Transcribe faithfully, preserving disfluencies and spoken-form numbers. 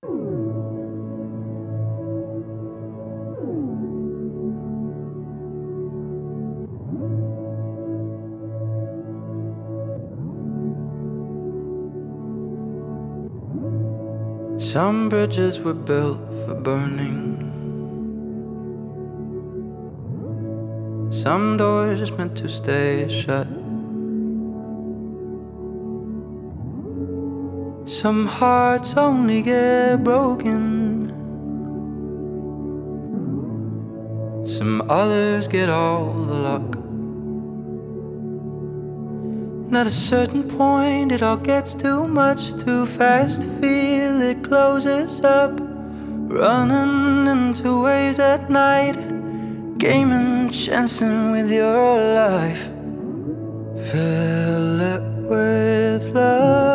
Some bridges were built for burning. Some doors meant to stay shut. Some hearts only get broken. Some others get all the luck. And at a certain point it all gets too much, too fast to feel it closes up. Running into waves at night, gaming, chancing with your life. Fill it with love.